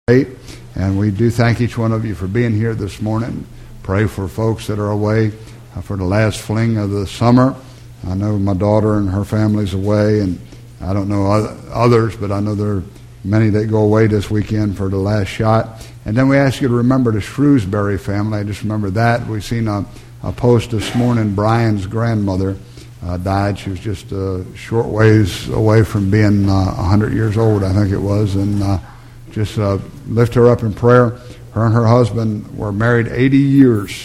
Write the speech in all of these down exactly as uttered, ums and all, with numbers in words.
And we do thank each one of you for being here this morning. Pray for folks that are away uh, for the last fling of the summer. I know my daughter and her family's away, and I don't know others, but I know there are many that go away this weekend for the last shot. And then we ask you to remember the Shrewsbury family. I just remember that. We've seen a, a post this morning. Brian's grandmother uh, died. She was just a short ways away from being uh, one hundred years old, I think it was. And uh, just uh, lift her up in prayer. Her and her husband were married eighty years.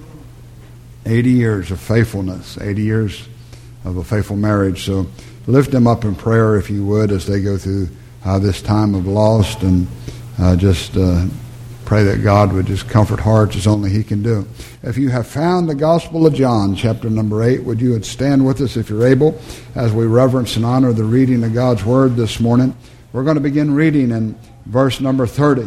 eighty years of faithfulness. eighty years of a faithful marriage. So lift them up in prayer, if you would, as they go through uh, this time of loss, and uh, just uh, pray that God would just comfort hearts as only He can do. If you have found the Gospel of John, chapter number eight, would you would stand with us if you're able, as we reverence and honor the reading of God's Word this morning. We're going to begin reading in verse number thirty.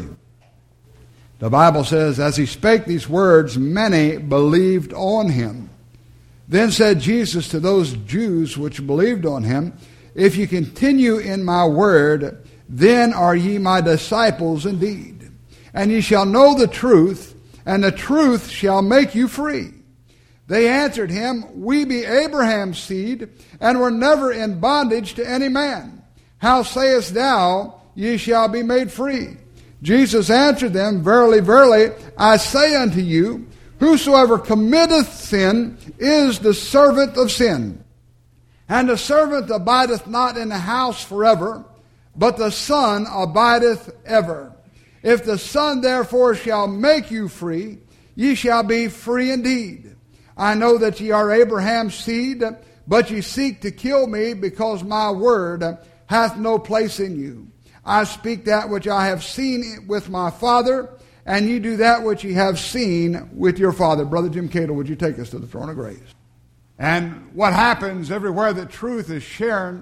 The Bible says, "As he spake these words, many believed on him. Then said Jesus to those Jews which believed on him, If ye continue in my word, then are ye my disciples indeed. And ye shall know the truth, and the truth shall make you free. They answered him, We be Abraham's seed, and were never in bondage to any man. How sayest thou, ye shall be made free? Jesus answered them, Verily, verily, I say unto you, Whosoever committeth sin is the servant of sin. And the servant abideth not in the house forever, but the Son abideth ever. If the Son therefore shall make you free, ye shall be free indeed. I know that ye are Abraham's seed, but ye seek to kill me, because my word hath no place in you. I speak that which I have seen with my Father, and ye do that which ye have seen with your father." Brother Jim Cato, would you take us to the throne of grace? And what happens everywhere that truth is shared,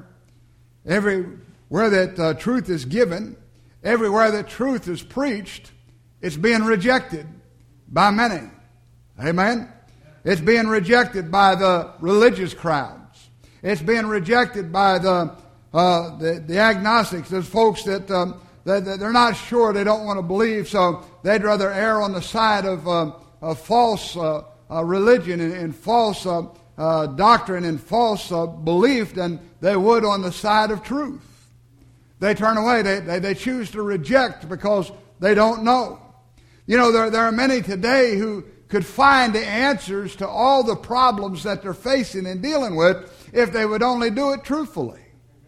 everywhere that uh, truth is given, everywhere that truth is preached, it's being rejected by many. Amen? It's being rejected by the religious crowds. It's being rejected by the uh, the, the agnostics. There's folks that, um, that, that they're not sure, they don't want to believe, so they'd rather err on the side of, uh, of false uh, uh, religion and, and false uh, uh, doctrine and false uh, belief than they would on the side of truth. They turn away. They, they, they choose to reject because they don't know. You know, there, there are many today who could find the answers to all the problems that they're facing and dealing with if they would only do it truthfully.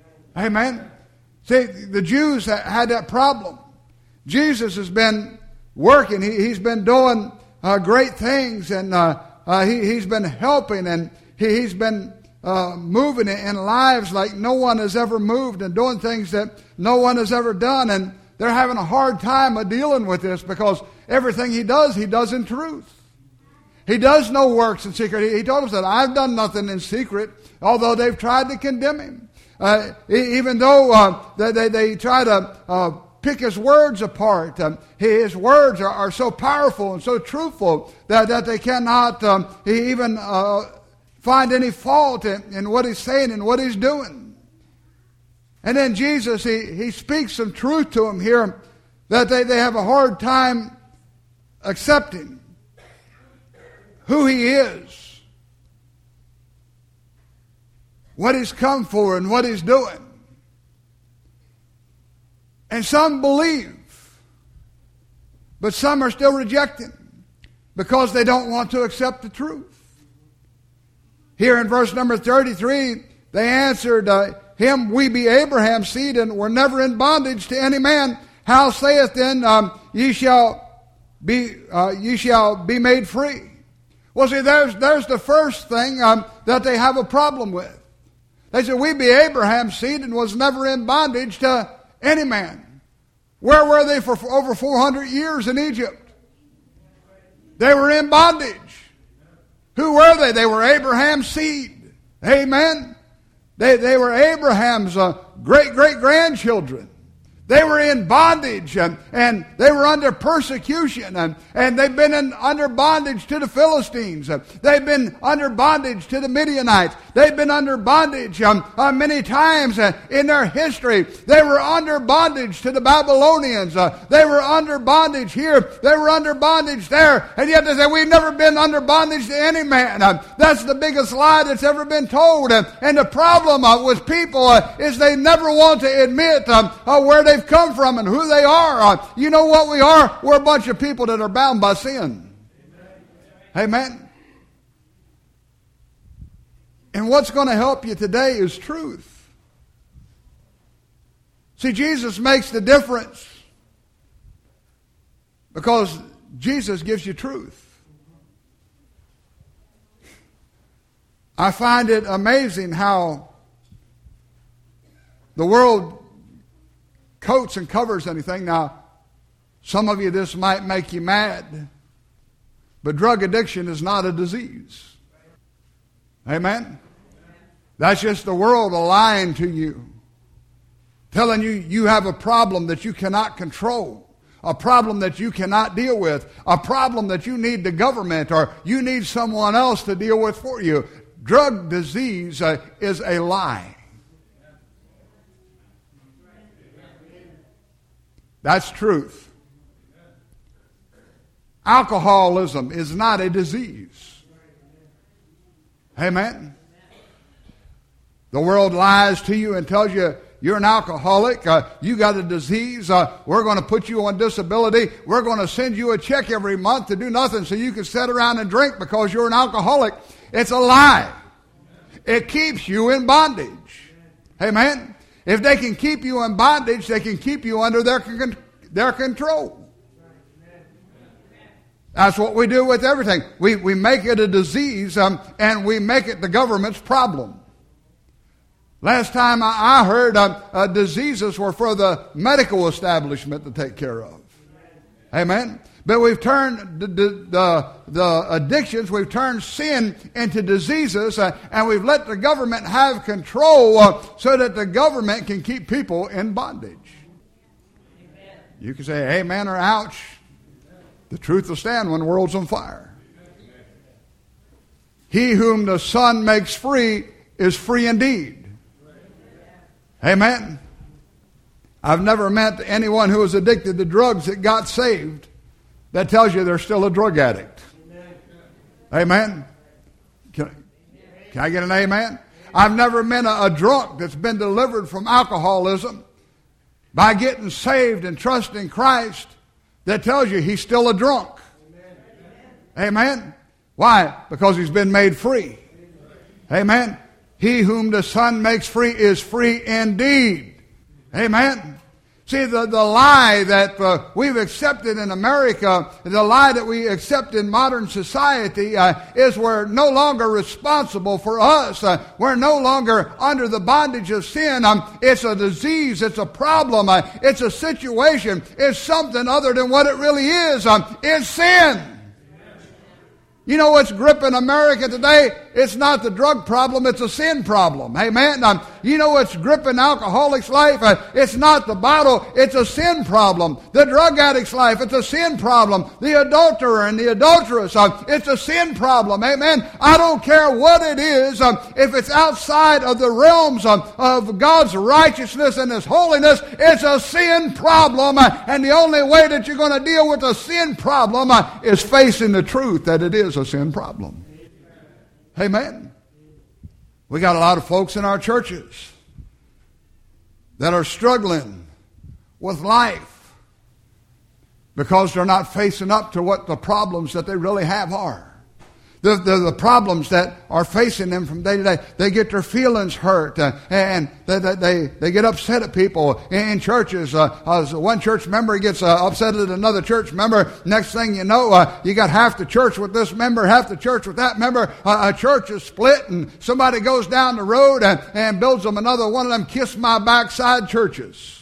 Amen? See, the Jews had that problem. Jesus has been working. He, he's been doing uh, great things, and uh, uh, he, he's been helping, and he, he's been uh, moving in lives like no one has ever moved, and doing things that no one has ever done. And they're having a hard time of dealing with this, because everything he does, he does in truth. He does no works in secret. He, he told us that I've done nothing in secret, although they've tried to condemn him. Uh, even though uh, they, they, they try to uh, pick his words apart, um, his words are, are so powerful and so truthful that, that they cannot um, even uh, find any fault in, in what he's saying and what he's doing. And then Jesus, he, he speaks some truth to them here that they, they have a hard time accepting who he is, what he's come for, and what he's doing. And some believe, but some are still rejecting because they don't want to accept the truth. Here in verse number thirty-three, they answered uh, him, We be Abraham's seed, and were never in bondage to any man. How saith then, um, ye shall be uh, ye shall be made free? Well, see, there's there's the first thing um, that they have a problem with. They said, We be Abraham's seed, and was never in bondage to any man. Where were they for over four hundred years in Egypt? They were in bondage. Who were they? They were Abraham's seed. Amen? They, they were Abraham's uh, great-great-grandchildren. They were in bondage, and, and they were under persecution, and, and they've been in, under bondage to the Philistines. They've been under bondage to the Midianites. They've been under bondage um, uh, many times uh, in their history. They were under bondage to the Babylonians. Uh, they were under bondage here. They were under bondage there. And yet they say, we've never been under bondage to any man. Uh, that's the biggest lie that's ever been told. Uh, and the problem uh, with people uh, is they never want to admit um, uh, where they come from and who they are. Uh, you know what we are? We're a bunch of people that are bound by sin. Amen. Amen. And what's going to help you today is truth. See, Jesus makes the difference because Jesus gives you truth. I find it amazing how the world coats and covers anything. Now, some of you, this might make you mad, but drug addiction is not a disease. Amen? That's just the world lying to you, telling you you have a problem that you cannot control, a problem that you cannot deal with, a problem that you need the government or you need someone else to deal with for you. Drug disease uh, is a lie. That's truth. Alcoholism is not a disease. Amen. The world lies to you and tells you you're an alcoholic, uh, you got a disease, uh, we're going to put you on disability, we're going to send you a check every month to do nothing so you can sit around and drink because you're an alcoholic. It's a lie. It keeps you in bondage. Amen. If they can keep you in bondage, they can keep you under their, their control. That's what we do with everything. We, we make it a disease um, and we make it the government's problem. Last time I, I heard uh, uh, diseases were for the medical establishment to take care of. Amen. But we've turned the, the, the addictions, we've turned sin into diseases, uh, and we've let the government have control uh, so that the government can keep people in bondage. Amen. You can say amen or ouch. The truth will stand when the world's on fire. Amen. He whom the Son makes free is free indeed. Amen. I've never met anyone who was addicted to drugs that got saved. That tells you they're still a drug addict. Amen. Can, can I get an amen? I've never met a, a drunk that's been delivered from alcoholism by getting saved and trusting Christ that tells you he's still a drunk. Amen. Why? Because he's been made free. Amen. He whom the Son makes free is free indeed. Amen. See, the, the lie that uh, we've accepted in America, the lie that we accept in modern society uh, is we're no longer responsible for us. Uh, we're no longer under the bondage of sin. Um, it's a disease. It's a problem. Uh, it's a situation. It's something other than what it really is. Um, it's sin. You know what's gripping America today? It's not the drug problem, it's a sin problem. Amen. Um, you know what's gripping alcoholics' life? Uh, it's not the bottle, it's a sin problem. The drug addict's life, it's a sin problem. The adulterer and the adulteress, uh, it's a sin problem. Amen. I don't care what it is. Um, if it's outside of the realms um, of God's righteousness and His holiness, it's a sin problem. Uh, and the only way that you're going to deal with a sin problem uh, is facing the truth that it is a sin problem. Amen. We got a lot of folks in our churches that are struggling with life because they're not facing up to what the problems that they really have are. The, the, the problems that are facing them from day to day. They get their feelings hurt uh, and they, they, they get upset at people in, in churches. Uh, uh, one church member gets uh, upset at another church member. Next thing you know, uh, you got half the church with this member, half the church with that member. Uh, a church is split and somebody goes down the road and, and builds them another one of them kiss my backside churches.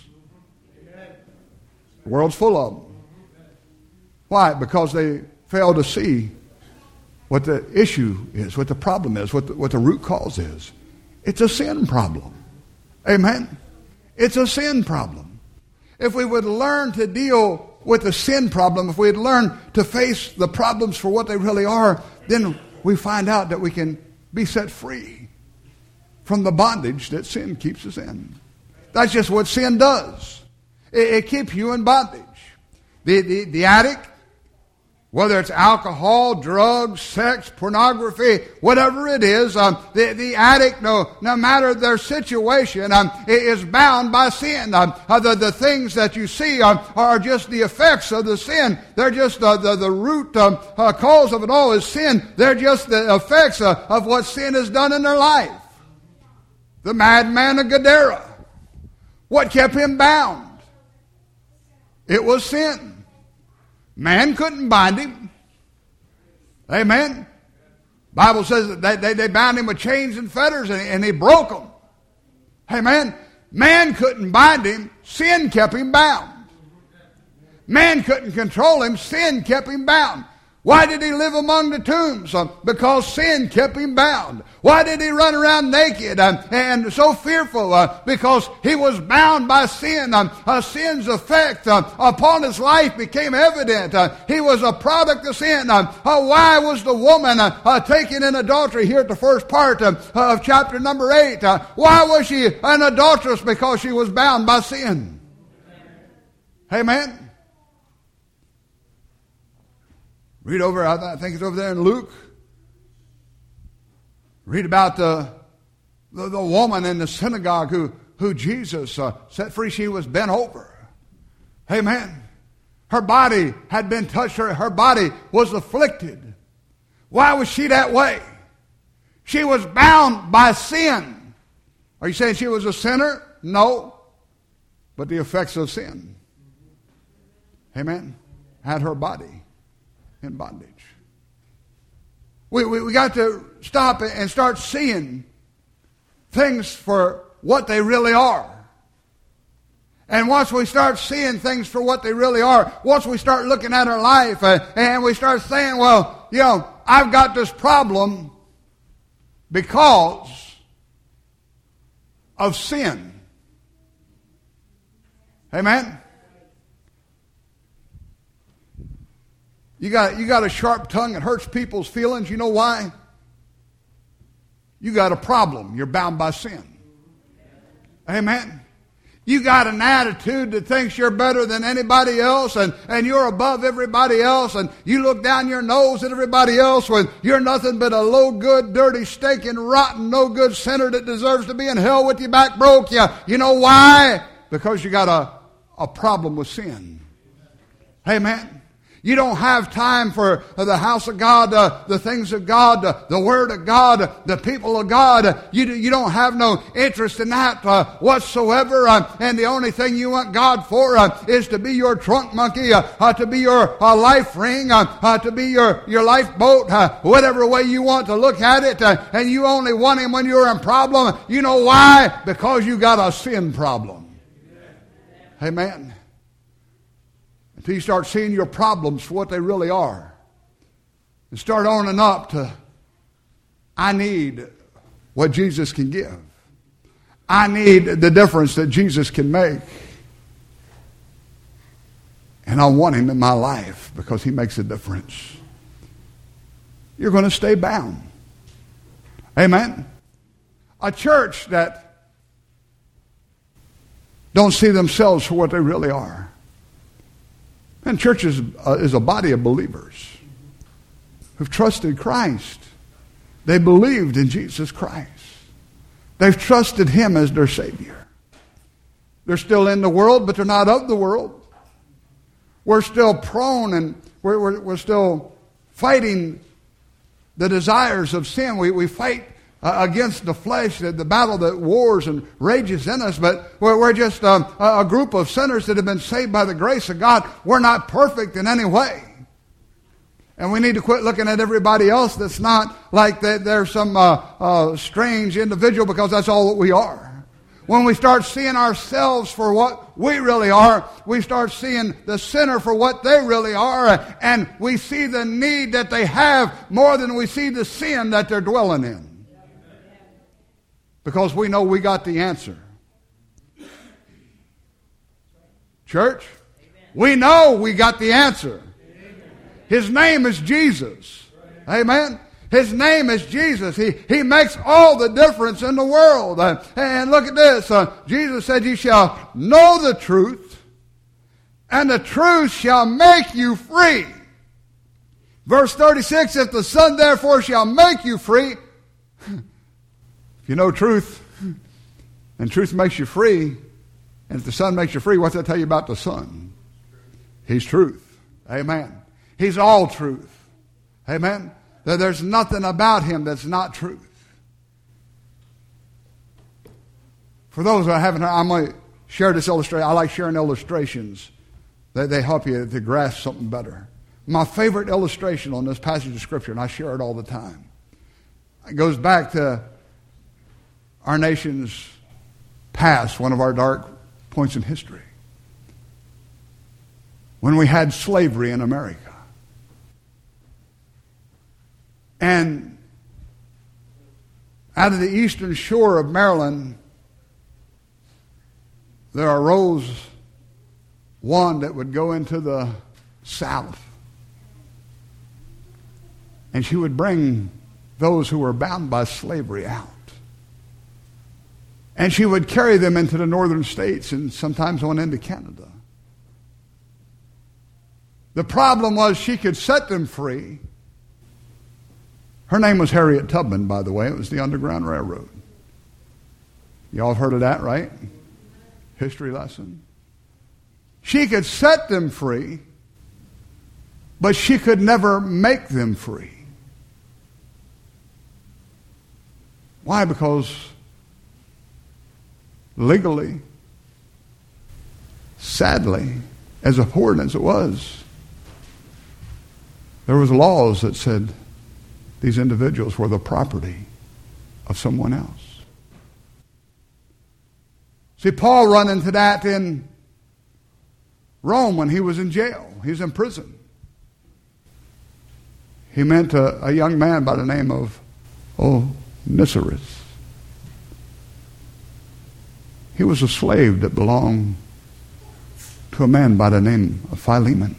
The world's full of them. Why? Because they fail to see what the issue is, what the problem is, what the, what the root cause is. It's a sin problem. Amen? It's a sin problem. if we would learn to deal with the sin problem, if we'd learn to face the problems for what they really are, then we find out that we can be set free from the bondage that sin keeps us in. That's just what sin does. It, it keeps you in bondage. The, the, the addict, whether it's alcohol, drugs, sex, pornography, whatever it is, um, the, the addict, no, no matter their situation, um, is bound by sin. Um, uh, the, the things that you see um, are just the effects of the sin. They're just uh, the, the root um, uh, cause of it all is sin. They're just the effects uh, of what sin has done in their life. The madman of Gadara, what kept him bound? It was sin. Man couldn't bind him. Amen. Bible says that they, they, they bound him with chains and fetters and, and he broke them. Amen. Man couldn't bind him. Sin kept him bound. Man couldn't control him. Sin kept him bound. Why did he live among the tombs? Uh, because sin kept him bound. Why did he run around naked uh, and so fearful? Uh, because he was bound by sin. Uh, uh, sin's effect uh, upon his life became evident. Uh, he was a product of sin. Uh, uh, why was the woman uh, uh, taken in adultery here at the first part uh, of chapter number eight? Uh, why was she an adulteress? Because she was bound by sin. Amen. Read over, I think it's over there in Luke. Read about the, the, the woman in the synagogue who, who Jesus uh, set free. She was bent over. Amen. Her body had been touched. Her, her body was afflicted. Why was she that way? She was bound by sin. Are you saying she was a sinner? No. But the effects of sin, amen, had her body in bondage. We, we, we got to stop and start seeing things for what they really are. And once we start seeing things for what they really are, once we start looking at our life uh, and we start saying, well, you know, I've got this problem because of sin. Amen? You got, you got a sharp tongue that hurts people's feelings. You know why? You got a problem. You're bound by sin. Amen? You got an attitude that thinks you're better than anybody else and, and you're above everybody else and you look down your nose at everybody else when you're nothing but a low good, dirty, stinking, rotten, no good sinner that deserves to be in hell with your back broke. You, you know why? Because you got a, a problem with sin. Amen? You don't have time for the house of God, uh, the things of God, uh, the Word of God, uh, the people of God. You, you don't have no interest in that uh, whatsoever. Uh, and the only thing you want God for uh, is to be your trunk monkey, uh, uh, to be your uh, life ring, uh, uh, to be your, your lifeboat, uh, whatever way you want to look at it. Uh, and you only want Him when you're in problem. You know why? Because you got a sin problem. Amen. Until you start seeing your problems for what they really are. And start owning up to, I need what Jesus can give. I need the difference that Jesus can make. And I want Him in my life because He makes a difference. You're going to stay bound. Amen. A church that don't see themselves for what they really are. And church is, uh, is a body of believers who've trusted Christ. They believed in Jesus Christ. They've trusted Him as their Savior. They're still in the world, but they're not of the world. We're still prone and we're, we're, we're still fighting the desires of sin. We, we fight Uh, against the flesh, the, the battle that wars and rages in us, but we're, we're just um, a, a group of sinners that have been saved by the grace of God. We're not perfect in any way. And we need to quit looking at everybody else that's not like that they're some uh, uh, strange individual, because that's all that we are. When we start seeing ourselves for what we really are, we start seeing the sinner for what they really are, and we see the need that they have more than we see the sin that they're dwelling in. Because we know we got the answer. church? We know we got the answer. His name is Jesus. Amen? His name is Jesus. He, he makes all the difference in the world. Uh, and look at this. Uh, Jesus said, "You shall know the truth, and the truth shall make you free." Verse thirty-six, "If the Son therefore shall make you free," if you know truth, and truth makes you free, and if the Son makes you free, what's that tell you about the Son? He's truth. Amen. He's all truth. Amen. There's nothing about Him that's not truth. For those that haven't heard, I'm going to share this illustration. I like sharing illustrations. They, they help you to grasp something better. My favorite illustration on this passage of Scripture, and I share it all the time, it goes back to our nation's past, one of our dark points in history, when we had slavery in America. And out of the eastern shore of Maryland, there arose one that would go into the south. And she would bring those who were bound by slavery out. And she would carry them into the northern states and sometimes on into Canada. The problem was she could set them free. Her name was Harriet Tubman, by the way. It was the Underground Railroad. Y'all have heard of that, right? History lesson. She could set them free, but she could never make them free. Why? Because legally, sadly, as abhorrent as it was, there was laws that said these individuals were the property of someone else. See, Paul ran into that in Rome when he was in jail. He was in prison. He met a, a young man by the name of Onesimus. He was a slave that belonged to a man by the name of Philemon.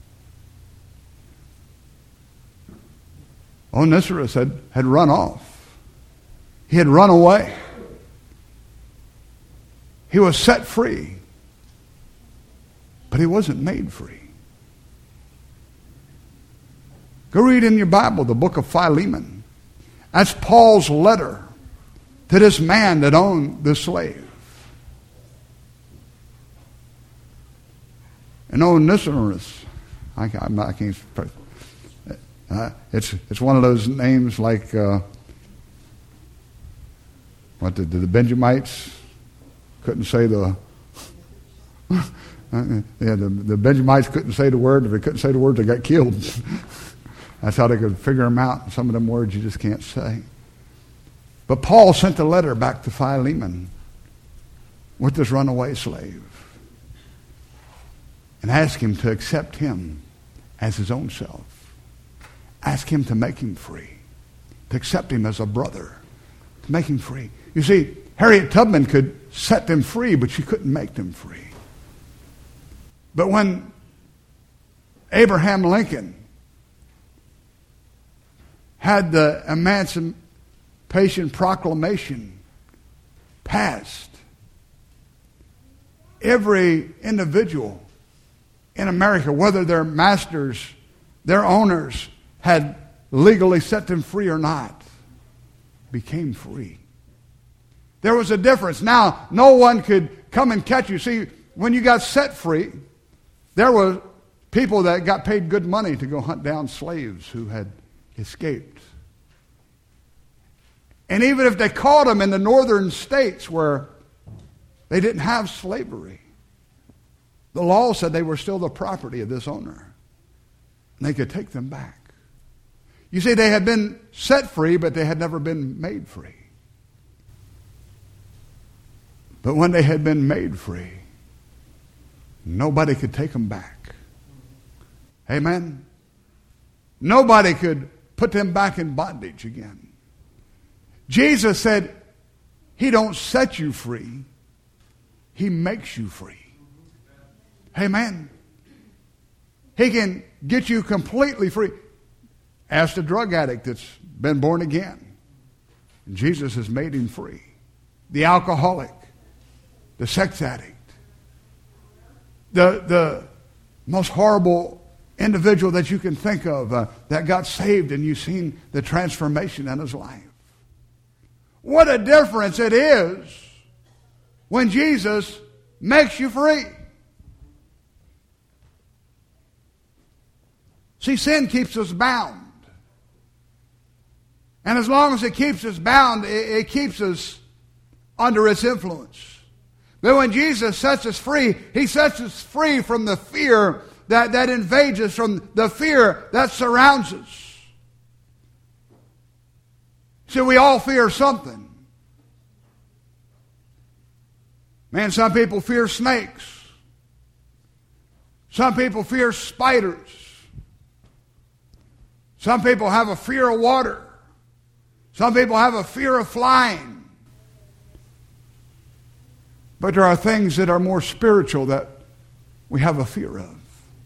Onesimus had, had run off. He had run away. He was set free, but he wasn't made free. Go read in your Bible the book of Philemon. That's Paul's letter to this man that owned the slave. And Onesimus, I, I, I can't. Uh, it's it's one of those names like uh, what did the, the Benjamites couldn't say the uh, yeah the, the Benjamites couldn't say the word. If they couldn't say the word, they got killed. That's how they could figure them out. Some of them words you just can't say. But Paul sent a letter back to Philemon with this runaway slave and asked him to accept him as his own self. Ask him to make him free, to accept him as a brother, to make him free. You see, Harriet Tubman could set them free, but she couldn't make them free. But when Abraham Lincoln had the Emancipation Proclamation passed, every individual in America, whether they're masters, their owners, had legally set them free or not, became free. There was a difference. Now, no one could come and catch you. See, when you got set free, there were people that got paid good money to go hunt down slaves who had escaped. And even if they caught them in the northern states where they didn't have slavery, the law said they were still the property of this owner. And they could take them back. You see, they had been set free, but they had never been made free. But when they had been made free, nobody could take them back. Amen? Nobody could put them back in bondage again. Jesus said, He don't set you free. He makes you free. Amen. He can get you completely free. Ask the drug addict that's been born again. Jesus has made him free. The alcoholic, the sex addict, the, the most horrible individual that you can think of uh, that got saved, and you've seen the transformation in his life. What a difference it is when Jesus makes you free. See, sin keeps us bound. And as long as it keeps us bound, it, it keeps us under its influence. But when Jesus sets us free, He sets us free from the fear that, that invades us, from the fear that surrounds us. See, we all fear something. Man, some people fear snakes. Some people fear spiders. Some people have a fear of water. Some people have a fear of flying. But there are things that are more spiritual that we have a fear of.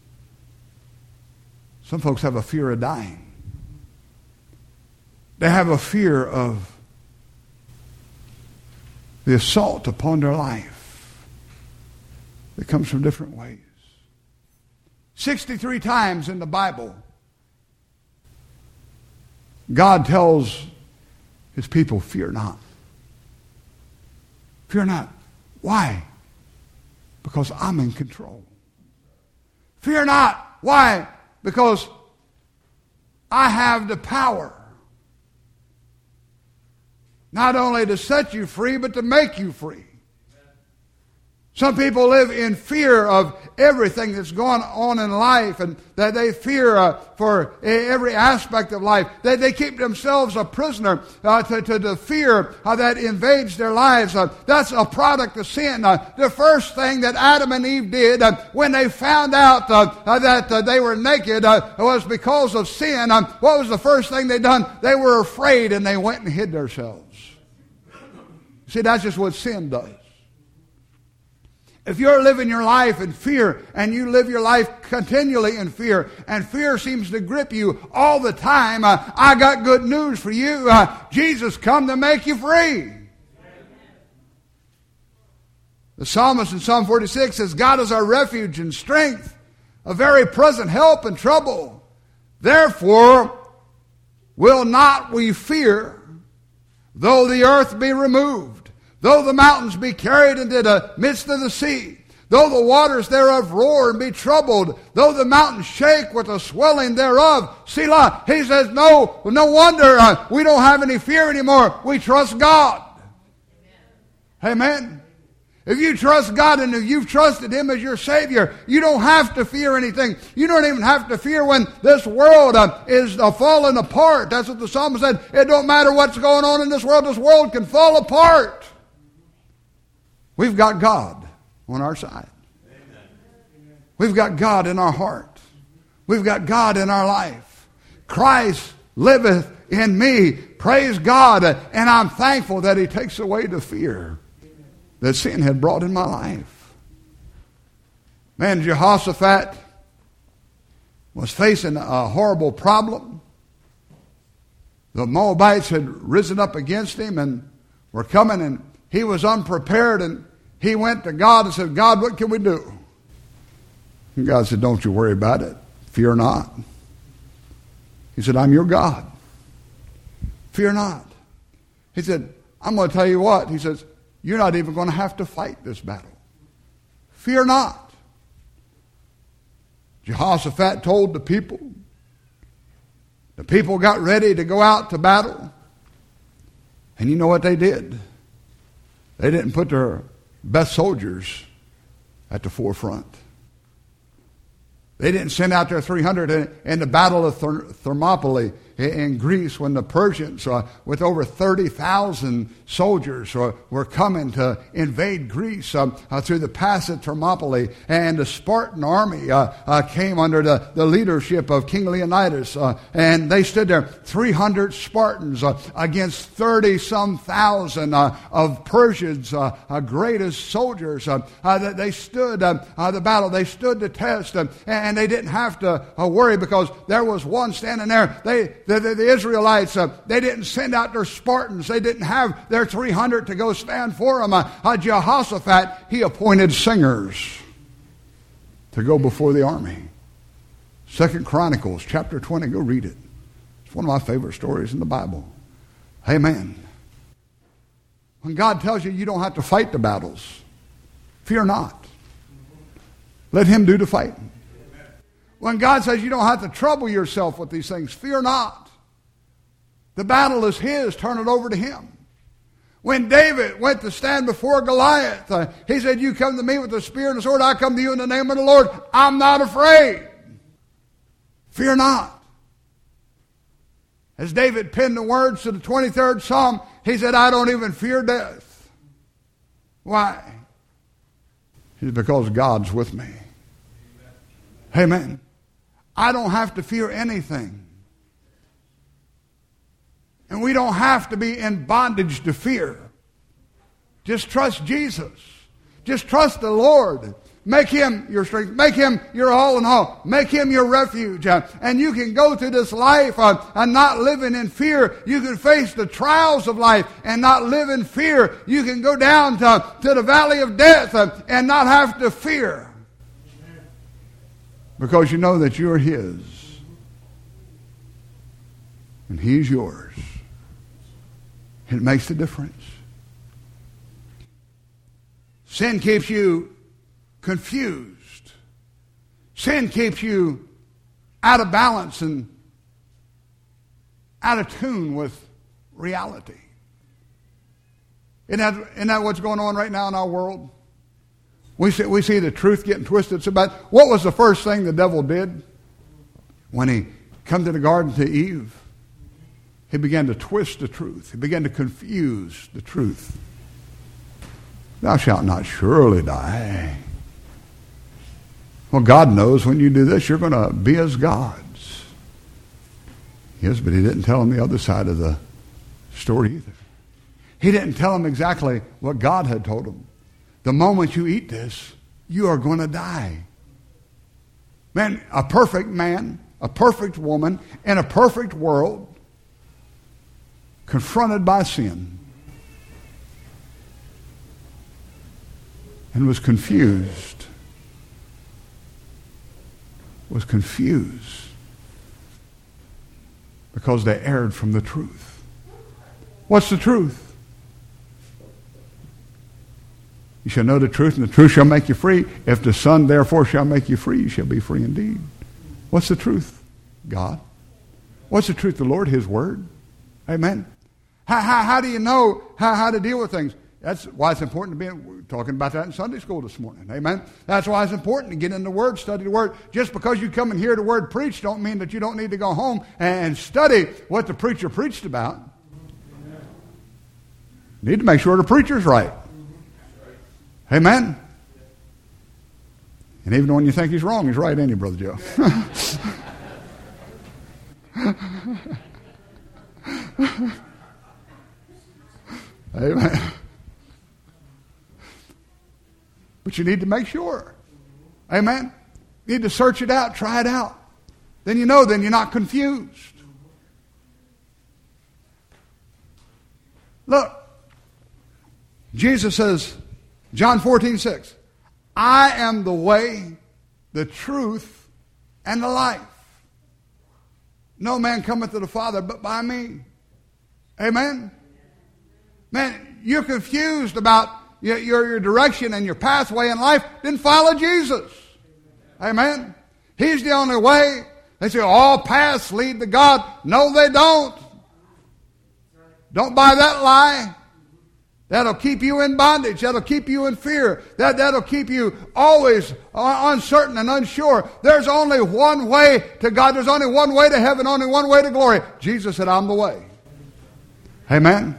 Some folks have a fear of dying. They have a fear of the assault upon their life that comes from different ways. sixty-three times in the Bible, God tells His people, fear not. Fear not. Why? Because I'm in control. Fear not. Why? Because I have the power not only to set you free, but to make you free. Some people live in fear of everything that's going on in life, and that they fear uh, for every aspect of life. They, they keep themselves a prisoner uh, to, to the fear uh, that invades their lives. Uh, that's a product of sin. Uh, the first thing that Adam and Eve did uh, when they found out uh, uh, that uh, they were naked uh, was because of sin. Um, what was the first thing they done? They were afraid, and they went and hid themselves. See, that's just what sin does. If you're living your life in fear, and you live your life continually in fear, and fear seems to grip you all the time, uh, I got good news for you. Uh, Jesus come to make you free. Amen. The psalmist in Psalm forty-six says, God is our refuge and strength, a very present help in trouble. Therefore will not we fear, though the earth be removed, though the mountains be carried into the midst of the sea, though the waters thereof roar and be troubled, though the mountains shake with the swelling thereof. Selah. He says, no, no wonder uh, we don't have any fear anymore. We trust God. Amen. Amen. If you trust God and if you've trusted Him as your Savior, you don't have to fear anything. You don't even have to fear when this world uh, is uh, falling apart. That's what the psalmist said. It don't matter what's going on in this world. This world can fall apart. We've got God on our side. Amen. We've got God in our heart. We've got God in our life. Christ liveth in me. Praise God. And I'm thankful that He takes away the fear that sin had brought in my life. Man, Jehoshaphat was facing a horrible problem. The Moabites had risen up against him and were coming, and he was unprepared, and he went to God and said, God, what can we do? And God said, don't you worry about it. Fear not. He said, I'm your God. Fear not. He said, I'm going to tell you what. He says, you're not even going to have to fight this battle. Fear not. Jehoshaphat told the people. The people got ready to go out to battle. And you know what they did? They didn't put their best soldiers at the forefront. They didn't send out their three hundred in, in the battle of Ther- Thermopylae. in Greece when the Persians, uh, with over thirty thousand soldiers, uh, were coming to invade Greece uh, uh, through the pass at Thermopylae. And the Spartan army uh, uh, came under the, the leadership of King Leonidas. Uh, and they stood there, three hundred Spartans uh, against thirty-some thousand uh, of Persians, uh, uh, greatest soldiers. Uh, uh, they stood uh, uh, the battle. They stood the test. Uh, and they didn't have to uh, worry because there was one standing there. They, the, the, the Israelites, uh, they didn't send out their Spartans. They didn't have their three hundred to go stand for them. Uh, uh, Jehoshaphat, he appointed singers to go before the army. Second Chronicles chapter twenty, go read it. It's one of my favorite stories in the Bible. Amen. When God tells you you don't have to fight the battles, fear not. Let him do the fighting. When God says you don't have to trouble yourself with these things, fear not. The battle is his. Turn it over to him. When David went to stand before Goliath, uh, he said, you come to me with the spear and the sword, I come to you in the name of the Lord. I'm not afraid. Fear not. As David penned the words to the twenty-third Psalm, he said, I don't even fear death. Why? It's because God's with me. Amen. I don't have to fear anything. And we don't have to be in bondage to fear. Just trust Jesus. Just trust the Lord. Make him your strength. Make him your all in all. Make him your refuge. Uh, and you can go through this life uh, and not living in fear. You can face the trials of life and not live in fear. You can go down to, to the valley of death uh, and not have to fear. Because you know that you're his. And he's yours. It makes a difference. Sin keeps you confused. Sin keeps you out of balance and out of tune with reality. Isn't that, isn't that what's going on right now in our world? We see, we see the truth getting twisted. It's about, what was the first thing the devil did when he come to the garden to Eve? He began to twist the truth. He began to confuse the truth. Thou shalt not surely die. Well, God knows when you do this, you're going to be as gods. Yes, but he didn't tell him the other side of the story either. He didn't tell him exactly what God had told him. The moment you eat this, you are going to die. Man, a perfect man, a perfect woman, in a perfect world, confronted by sin, and was confused. Was confused because they erred from the truth. What's the truth? You shall know the truth, and the truth shall make you free. If the Son therefore shall make you free, you shall be free indeed. What's the truth? God. What's the truth? The Lord, his word. Amen. How, how, how do you know how, how to deal with things? That's why it's important to be, we're talking about that in Sunday school this morning. Amen. That's why it's important to get in the Word, study the Word. Just because you come and hear the Word preached don't mean that you don't need to go home and study what the preacher preached about. You need to make sure the preacher's right. Amen. And even when you think he's wrong, he's right, ain't he, Brother Joe? Amen. But you need to make sure. Amen. You need to search it out, try it out. Then you know, then you're not confused. Look, Jesus says, John fourteen six, I am the way, the truth, and the life. No man cometh to the Father but by me. Amen. Man, you're confused about your, your, your direction and your pathway in life. Then follow Jesus. Amen. He's the only way. They say all paths lead to God. No, they don't. Don't buy that lie. That'll keep you in bondage. That'll keep you in fear. That, that'll keep you always uncertain and unsure. There's only one way to God. There's only one way to heaven, only one way to glory. Jesus said, I'm the way. Amen.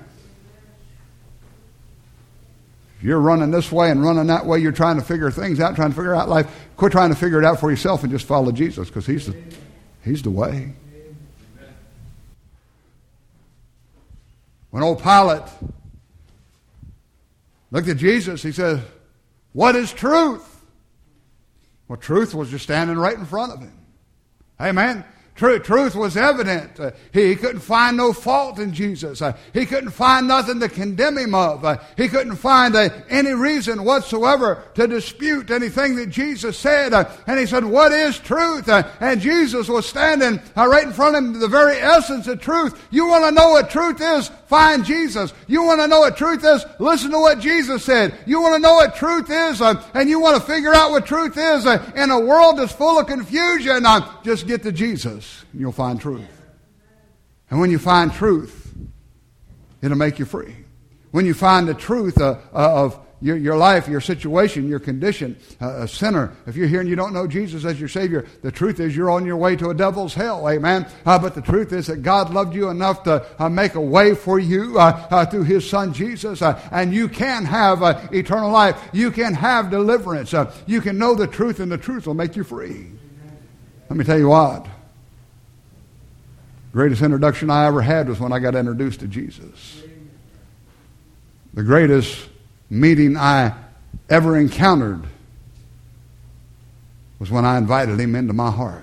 If you're running this way and running that way, you're trying to figure things out, trying to figure out life. Quit trying to figure it out for yourself and just follow Jesus, because he's the, he's the way. When old Pilate looked at Jesus, he said, what is truth? Well, truth was just standing right in front of him. Amen. Truth, truth was evident. Uh, he, he couldn't find no fault in Jesus. Uh, he couldn't find nothing to condemn him of. Uh, he couldn't find uh, any reason whatsoever to dispute anything that Jesus said. Uh, and he said, what is truth? Uh, and Jesus was standing uh, right in front of him, the very essence of truth. You want to know what truth is? Find Jesus. You want to know what truth is? Listen to what Jesus said. You want to know what truth is? Uh, and you want to figure out what truth is uh, in a world that's full of confusion? Uh, just get to Jesus. You'll find truth. And when you find truth, it'll make you free. When you find the truth uh, uh, of your, your life, your situation, your condition, uh, a sinner, if you're here and you don't know Jesus as your Savior, the truth is you're on your way to a devil's hell, amen? Uh, but the truth is that God loved you enough to uh, make a way for you uh, uh, through His Son Jesus, uh, and you can have uh, eternal life. You can have deliverance. Uh, you can know the truth, and the truth will make you free. Let me tell you what. The greatest introduction I ever had was when I got introduced to Jesus. The greatest meeting I ever encountered was when I invited Him into my heart.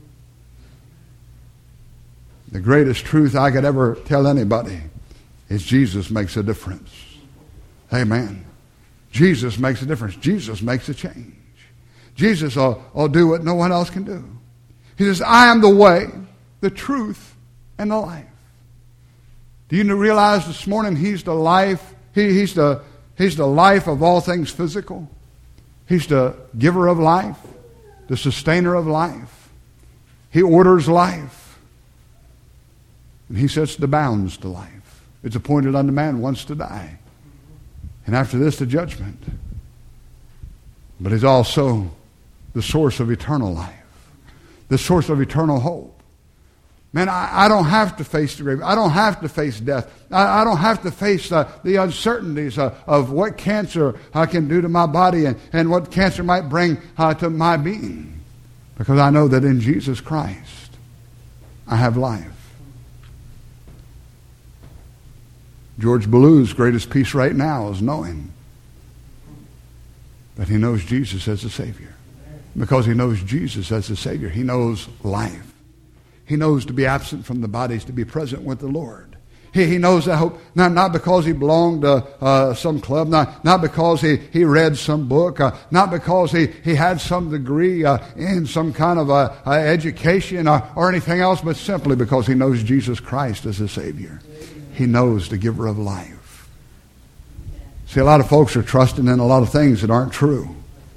The greatest truth I could ever tell anybody is Jesus makes a difference. Amen. Jesus makes a difference. Jesus makes a change. Jesus will, will do what no one else can do. He says, I am the way, the truth, and the life. Do you realize this morning He's the life? He, he's the He's the life of all things physical. He's the giver of life, the sustainer of life. He orders life. And He sets the bounds to life. It's appointed unto man once to die. And after this, the judgment. But He's also the source of eternal life, the source of eternal hope. Man, I, I don't have to face the grave. I don't have to face death. I, I don't have to face uh, the uncertainties uh, of what cancer uh, can do to my body and, and what cancer might bring uh, to my being. Because I know that in Jesus Christ, I have life. George Belew's greatest peace right now is knowing that he knows Jesus as the Savior. Because he knows Jesus as the Savior, he knows life. He knows to be absent from the body is to be present with the Lord. He, he knows that hope, not, not because he belonged to uh, some club, not, not because he, he read some book, uh, not because he, he had some degree uh, in some kind of uh, uh, education or, or anything else, but simply because he knows Jesus Christ as his Savior. He knows the giver of life. See, a lot of folks are trusting in a lot of things that aren't true.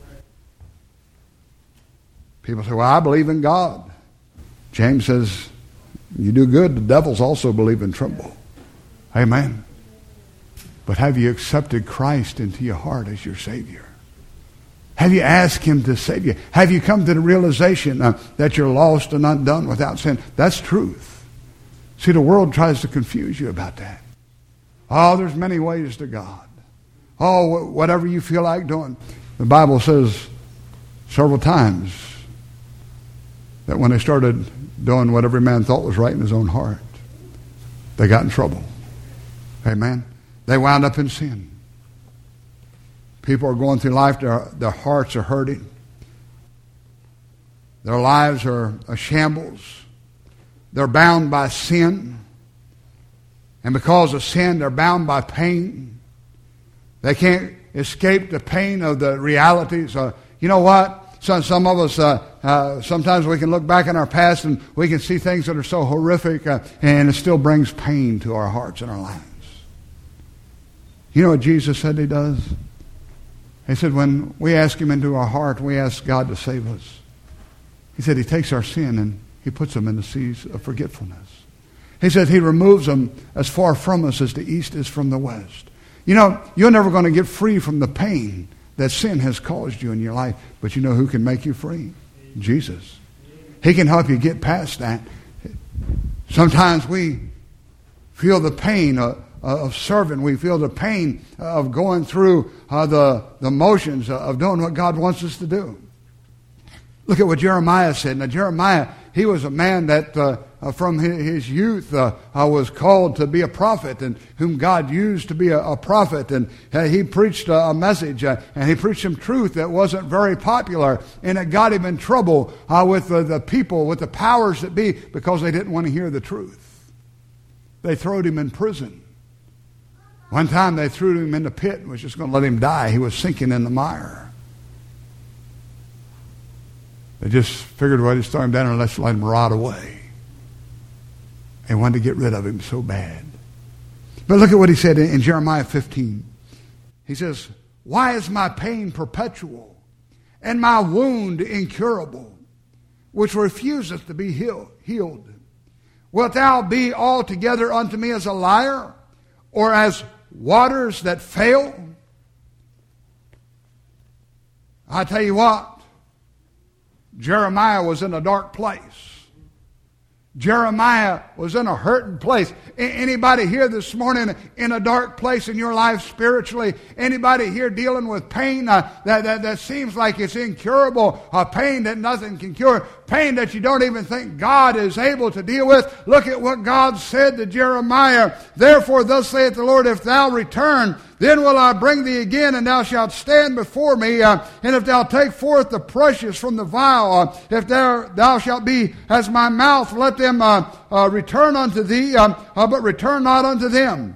People say, well, I believe in God. James says, you do good, the devils also believe and tremble. Amen. But have you accepted Christ into your heart as your Savior? Have you asked Him to save you? Have you come to the realization uh, that you're lost and undone without sin? That's truth. See, the world tries to confuse you about that. Oh, there's many ways to God. Oh, whatever you feel like doing. The Bible says several times that when they started doing what every man thought was right in his own heart, they got in trouble. Amen. They wound up in sin. People are going through life, their, their hearts are hurting. Their lives are a shambles. They're bound by sin. And because of sin, they're bound by pain. They can't escape the pain of the realities. Uh, you know what? Some, some of us, uh, uh, sometimes we can look back in our past and we can see things that are so horrific uh, and it still brings pain to our hearts and our lives. You know what Jesus said He does? He said when we ask Him into our heart, we ask God to save us. He said He takes our sin and He puts them in the seas of forgetfulness. He said He removes them as far from us as the east is from the west. You know, you're never going to get free from the pain that sin has caused you in your life. But you know who can make you free? Jesus. He can help you get past that. Sometimes we feel the pain of, of serving. We feel the pain of going through uh, the, the motions of doing what God wants us to do. Look at what Jeremiah said. Now, Jeremiah, he was a man that uh, uh, from his, his youth uh, uh, was called to be a prophet, and whom God used to be a, a prophet. And uh, he preached a, a message, uh, and he preached some truth that wasn't very popular, and it got him in trouble uh, with uh, the people, with the powers that be, because they didn't want to hear the truth. They threw him in prison. One time they threw him in the pit and was just going to let him die. He was sinking in the mire. They just figured, well, just throw him down and let's let him rot away. They wanted to get rid of him so bad. But look at what he said in, in Jeremiah fifteen. He says, why is my pain perpetual and my wound incurable, which refuseth to be heal, healed? Wilt thou be altogether unto me as a liar, or as waters that fail? I tell you what, Jeremiah was in a dark place. Jeremiah was in a hurting place. Anybody here this morning in a dark place in your life spiritually? Anybody here dealing with pain uh, that, that, that seems like it's incurable? A pain that nothing can cure? Pain that you don't even think God is able to deal with? Look at what God said to Jeremiah. Therefore thus saith the Lord, if thou return, then will I bring thee again, and thou shalt stand before me. Uh, and if thou take forth the precious from the vial, uh, if thou, thou shalt be as my mouth, let them uh, uh, return unto thee, uh, uh, but return not unto them.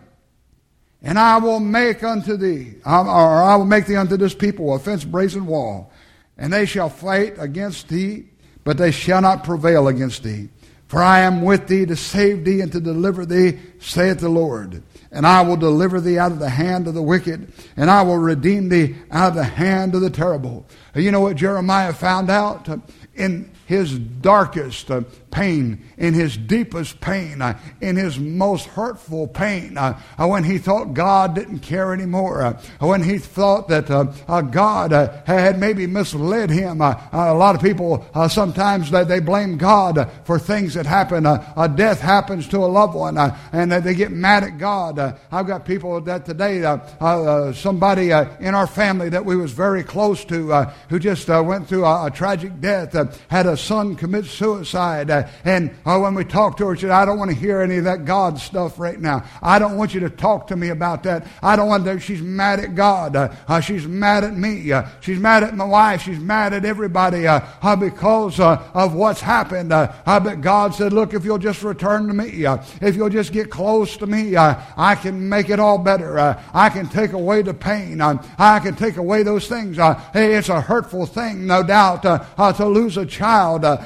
And I will make unto thee, um, or I will make thee unto this people a fenced brazen wall, and they shall fight against thee, but they shall not prevail against thee. For I am with thee to save thee and to deliver thee, saith the Lord. And I will deliver thee out of the hand of the wicked, and I will redeem thee out of the hand of the terrible. You know what Jeremiah found out? In his darkest uh, pain, in his deepest pain, uh, in his most hurtful pain, uh, uh, when he thought God didn't care anymore, uh, when he thought that uh, uh, God uh, had maybe misled him. Uh, uh, a lot of people uh, sometimes they, they blame God uh, for things that happen. Uh, a death happens to a loved one, uh, and uh, they get mad at God. Uh, I've got people that today, uh, uh, somebody uh, in our family that we was very close to, uh, who just uh, went through a, a tragic death, uh, had a son commit suicide, uh, and uh, when we talked to her, she said, I don't want to hear any of that God stuff right now. I don't want you to talk to me about that. I don't want to. She's mad at God. Uh, uh, she's mad at me. Uh, she's mad at my wife. She's mad at everybody uh, uh, because uh, of what's happened. Uh, uh, but God said, look, if you'll just return to me, uh, if you'll just get close to me, uh, I can make it all better. Uh, I can take away the pain. Uh, I can take away those things. Uh, hey, it's a hurtful thing, no doubt, uh, uh, to lose a child. Uh,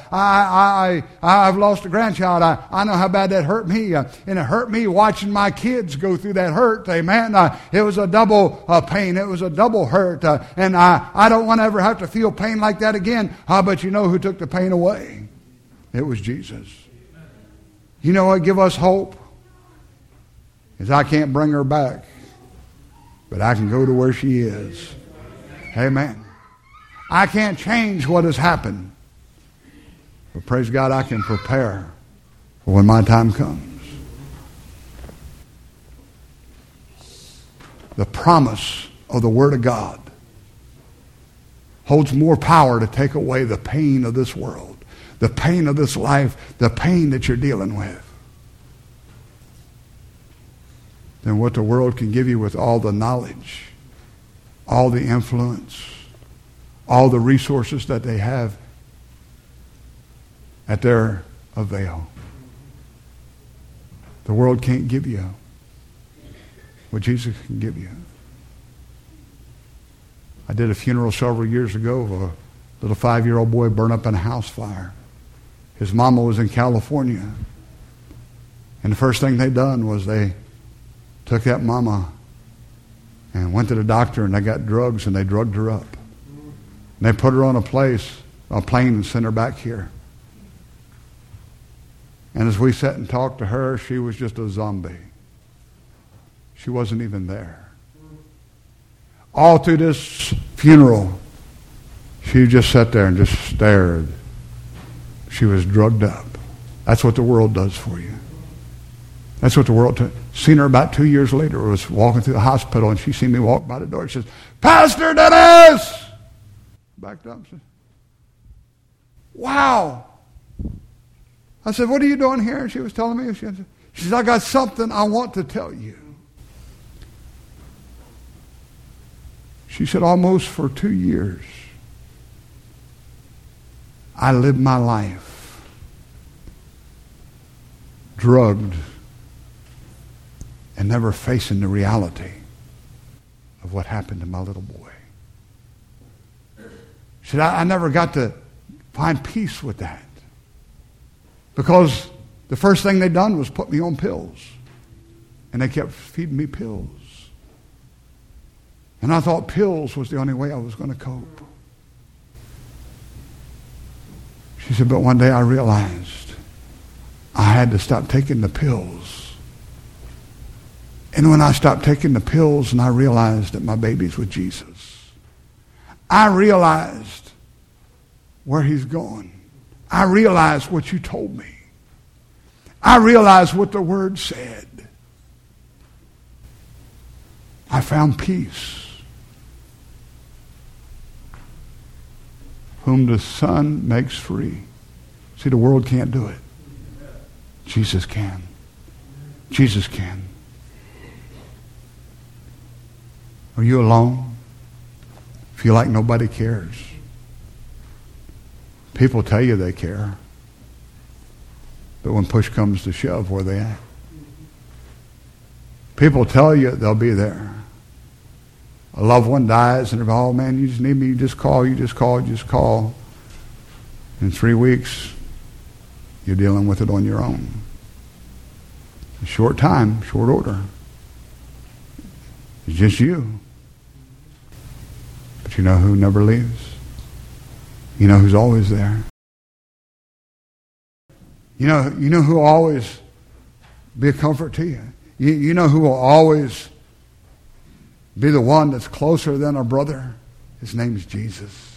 I, I, I've lost a grandchild. I, I know how bad that hurt me. Uh, and it hurt me watching my kids go through that hurt. Amen. Uh, it was a double uh, pain. It was a double hurt. Uh, and I, I don't want to ever have to feel pain like that again. Uh, but you know who took the pain away? It was Jesus. You know what give us hope? Is I can't bring her back, but I can go to where she is. Amen. I can't change what has happened. But praise God, I can prepare for when my time comes. The promise of the Word of God holds more power to take away the pain of this world, the pain of this life, the pain that you're dealing with, than what the world can give you with all the knowledge, all the influence, all the resources that they have at their avail. The world can't give you what Jesus can give you. I did a funeral several years ago of a little five-year-old boy burned up in a house fire. His mama was in California. And the first thing they done was they took that mama and went to the doctor, and they got drugs, and they drugged her up. And they put her on a place, a plane, and sent her back here. And as we sat and talked to her, she was just a zombie. She wasn't even there. all through this funeral, she just sat there and just stared. She was drugged up. That's what the world does for you. That's what the world does. Seen her about two years later. I was walking through the hospital, and she seen me walk by the door. She says, "Pastor Dennis!" Backed up and said, "Wow." I said, "What are you doing here?" And she was telling me. She said, she said, "I got something I want to tell you." She said, "Almost for two years, I lived my life drugged and never facing the reality of what happened to my little boy." She said, I, I never got to find peace with that. Because the first thing they done was put me on pills. And they kept feeding me pills. And I thought pills was the only way I was going to cope. She said, but one day I realized I had to stop taking the pills. And when I stopped taking the pills and I realized that my baby's with Jesus, I realized where he's going. I realized what you told me. I realized what the Word said. I found peace. Whom the Son makes free. See, the world can't do it. Jesus can. Jesus can. Are you alone? Feel like nobody cares? People tell you they care. But when push comes to shove, where are they at? People tell you they'll be there. A loved one dies and they're, oh man, you just need me, you just call, you just call, you just call. In three weeks, you're dealing with it on your own. A short time, short order. It's just you. But you know who never leaves? You know who's always there? You know, you know who will always be a comfort to you? You, you know who will always be the one that's closer than a brother? His name's Jesus.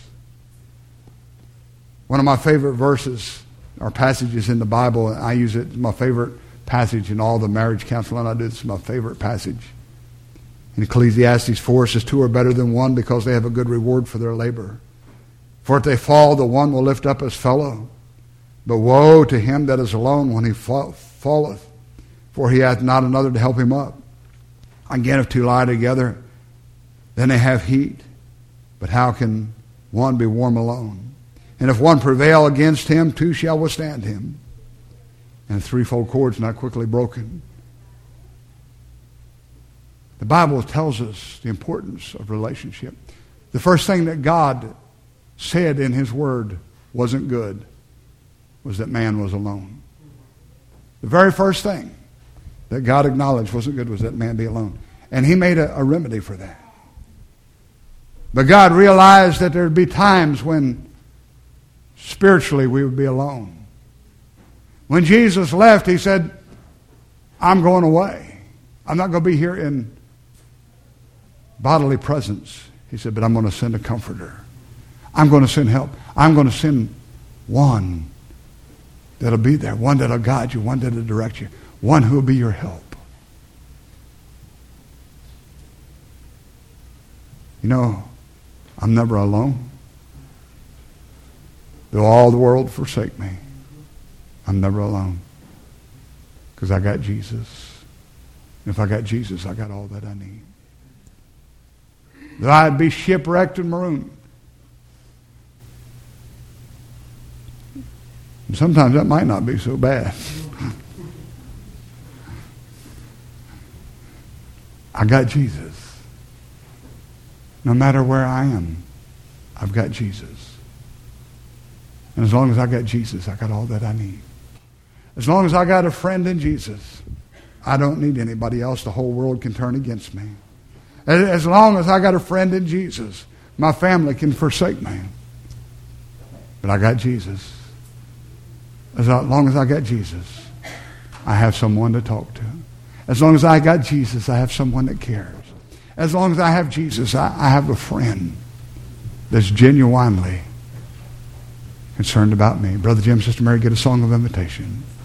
One of my favorite verses or passages in the Bible, and I use it as my favorite passage in all the marriage counseling I do. It's my favorite passage. In Ecclesiastes four, it says, two are better than one because they have a good reward for their labor. For if they fall, the one will lift up his fellow. But woe to him that is alone when he falleth, for he hath not another to help him up. Again, if two lie together, then they have heat. But how can one be warm alone? And if one prevail against him, two shall withstand him. And the threefold cord is not quickly broken. The Bible tells us the importance of relationship. The first thing that God said in his word wasn't good was that man was alone. The very first thing that God acknowledged wasn't good was that man be alone. And he made a, a remedy for that. But God realized that there would be times when spiritually we would be alone. When Jesus left, he said, I'm going away. I'm not going to be here in bodily presence. He said, but I'm going to send a comforter. I'm going to send help. I'm going to send one that'll be there, one that'll guide you, one that'll direct you, one who will be your help. You know, I'm never alone. Though all the world forsake me, I'm never alone. Because I got Jesus. And if I got Jesus, I got all that I need. Though I'd be shipwrecked and marooned. And sometimes that might not be so bad. I got Jesus. No matter where I am, I've got Jesus. And as long as I got Jesus, I got all that I need. As long as I got a friend in Jesus, I don't need anybody else. The whole world can turn against me. As long as I got a friend in Jesus, my family can forsake me. But I got Jesus. As long as I got Jesus, I have someone to talk to. As long as I got Jesus, I have someone that cares. As long as I have Jesus, I, I have a friend that's genuinely concerned about me. Brother Jim, Sister Mary, get a song of invitation.